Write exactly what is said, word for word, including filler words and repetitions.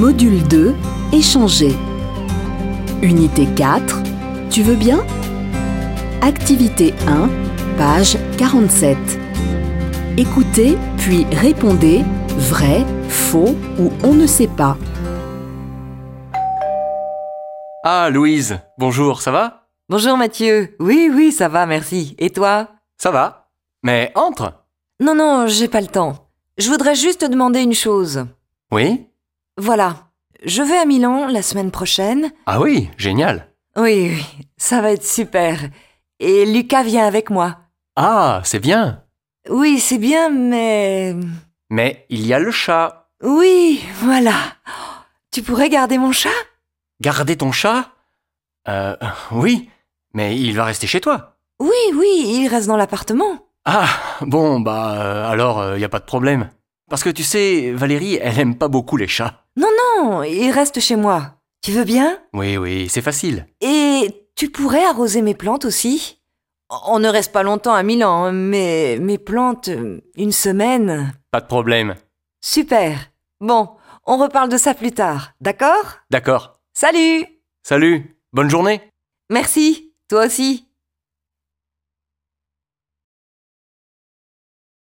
Module deux, échanger. Unité quatre, tu veux bien? Activité un, page quarante-sept. Écoutez, puis répondez vrai, faux ou on ne sait pas. Ah, Louise, bonjour, ça va? Bonjour Mathieu. Oui, oui, ça va, merci. Et toi? Ça va. Mais entre. Non, non, j'ai pas le temps. Je voudrais juste te demander une chose. Oui? Voilà, je vais à Milan la semaine prochaine. Ah oui, génial. Oui, oui, ça va être super. Et Lucas vient avec moi. Ah, c'est bien. Oui, c'est bien, mais... Mais il y a le chat. Oui, voilà. Tu pourrais garder mon chat? Garder ton chat? Euh, oui, mais il va rester chez toi. Oui, oui, il reste dans l'appartement. Ah, bon, bah, euh, alors, il euh, y a pas de problème. Parce que tu sais, Valérie, elle aime pas beaucoup les chats. Non, non, il reste chez moi. Tu veux bien? Oui, oui, c'est facile. Et tu pourrais arroser mes plantes aussi? On ne reste pas longtemps à Milan, mais mes plantes, une semaine. Pas de problème. Super. Bon, on reparle de ça plus tard, d'accord? D'accord. Salut! Salut, bonne journée. Merci, toi aussi.